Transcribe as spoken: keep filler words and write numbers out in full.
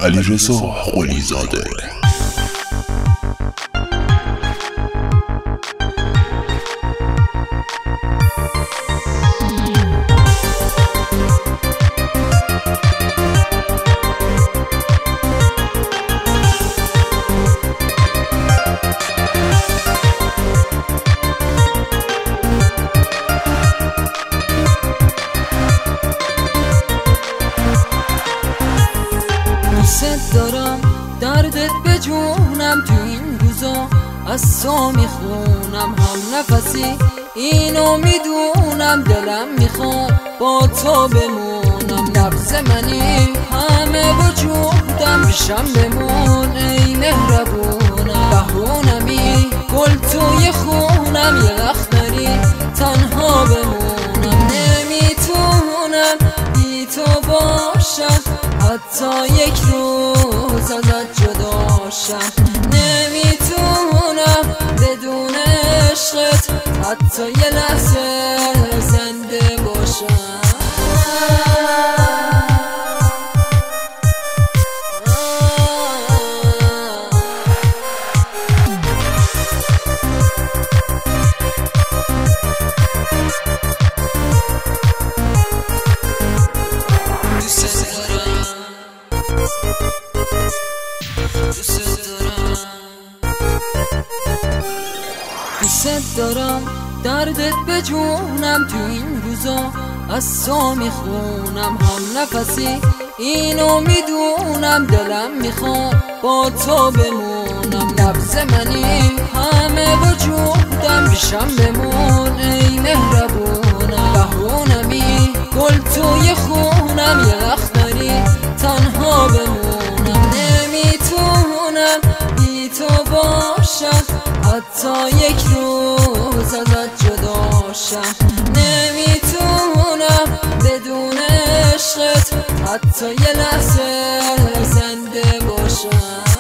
علیرضا قلی‌زاده. دوست دارم دردت به جونم، تو این روزا از تو میخونم، هم نفسی اینو میدونم، دلم میخواد با تو بمونم، نبض منی همه وجودم، پیشم بمون ای مهربونم، بهونمی گل توی خونم، یه وقت داری تنها بمونم، نمیتونم بی تو باشم، حتی یک روز ازت جدا شم، نمیتونم بدون عشقت حتی یه لحظه زنده باشم. دوست دارم دردت به جونم، تو این روزا از تو میخونم، هم نفسی اینو میدونم، دلم میخواد با تو بمونم، نبض منی همه وجودم، پیشم بمون ای مهربونم، بهونمی گل توی خونم، یه وقت داری تنها بمونم، نمیتونم بی تو باشم، حتی یک روز ازت جدا شم، نمیتونم بدون عشقت حتی یه لحظه زنده باشم.